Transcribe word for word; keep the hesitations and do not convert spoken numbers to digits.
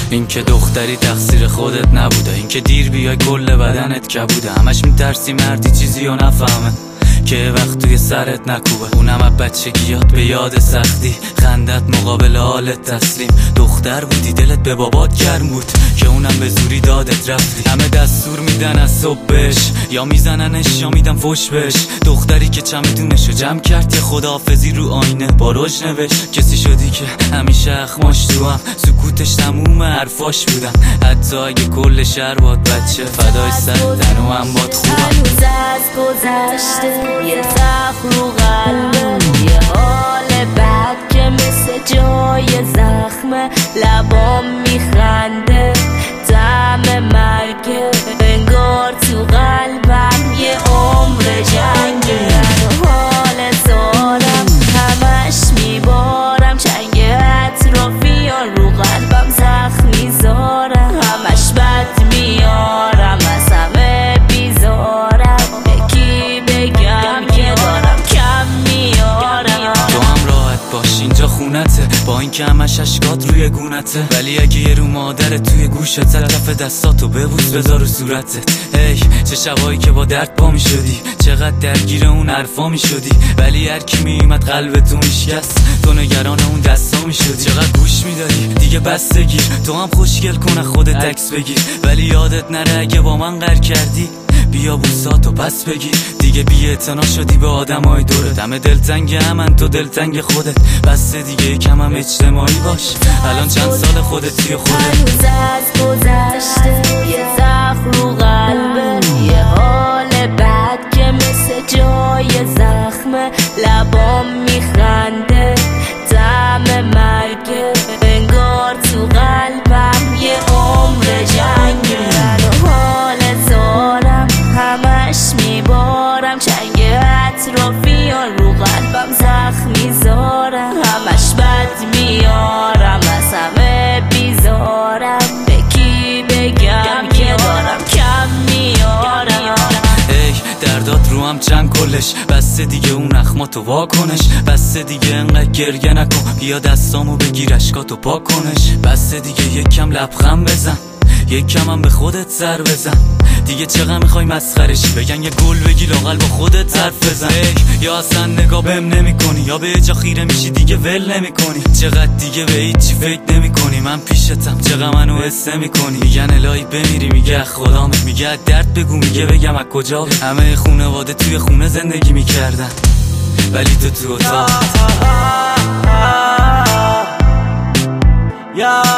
اینکه دختری تقصیر خودت نبوده، اینکه دیر بیای کل بدنت کبوده. همش میترسی مردی چیزی رو نفهمه که وقت توی سرت نکوبه. اونم از بچگیات به یاد سختی، خندت مقابل حالت تسلیم. دختر بودی دلت به بابات گرم بود که اونم به زوری دادت رفتی. همه دستور میدن از صبح بش، یا میزننش یا میدن فش بش. دختری که چمدونشو جمع کرد یه خداحافظی رو آینه با رژ نوشت. کسی شدی که همیشه اخماش تو هم، سکوتش تموم حرفاش بودن. حتی اگه کل شهر باد بچه فدای سر تنو هم باد خوبم. هنوز از گذشته یه زخم رو قلبه، یه حال بد که مثل جای زخمه. لبام میخنده طعم مرگه، انگار تو قلبم یه عمر جنگه. حال زارم همش میبارم، چنگ اطرافیان رو قلبم زخم میذارم. همش بد میارم از همه بیزارم، به کی بگم که دارم کم میارم. تو هم راحت باش اینجا خونته، با این که همش اشکات روی گونته. ولی اگه یه رو مادر توی گوشت، طرف دستاتو ببوس بذار رو صورتت. هی چه شبایی که با درد پا می شدی، چقدر درگیر اون حرفا می شدی. ولی هر کی میومد قلبتو میشکست، تو نگران اون دستا می شدی. چقدر گوش میدادی دیگه بس گیر، تو هم خوشگل کنه خودت عکس بگیر. ولی یادت نره اگه با من قهر کردی بیا بوساتو پس بگیر. دیگه بی اعتنا شدی به آدمای دورت، همه دلتنگ همن تو دلتنگ خودت. بس دیگه کم هم اجتماعی باش، الان چند سال خودت توی خودت. هنوز از گذشته یه زخم رو قلبه، یه حال بد که مثل جای زخمه. لبام میخنده طعم مرگه، انگار تو قلبم یه عمر جنگه. حال زارم همش میبارم، چنگ اطرافیان رو قلبم زخم میذارم. همش بد میارم از همه بیزارم، به کی بگم که دارم کم میارم. ای دردات رو هم چند کلش، بسته دیگه اون اخماتو واکنش. بسته دیگه انقدر گریه نکن، بیا دستامو بگیر اشکاتو پاک کنش. بسته دیگه یک کم لبخند بزن، یک کم هم به خودت سر بزن. دیگه چقدر میخوای مسخرشی، بگن یه گل بگی لااقل با خودت حرف بزن. یا اصلا نگاه بهم نمی کنی، یا به جا خیره میشی دیگه ول نمی کنی. چقدر دیگه به هیچی فکر نمی کنی، من پیشتم چقدر منو حس نمی کنی. میگن الهی بمیری میگه خدا، میگه درد بگو میگه بگم از کجا. همه خونواده توی خونه زندگی میکردن ولی تو تو اتاق.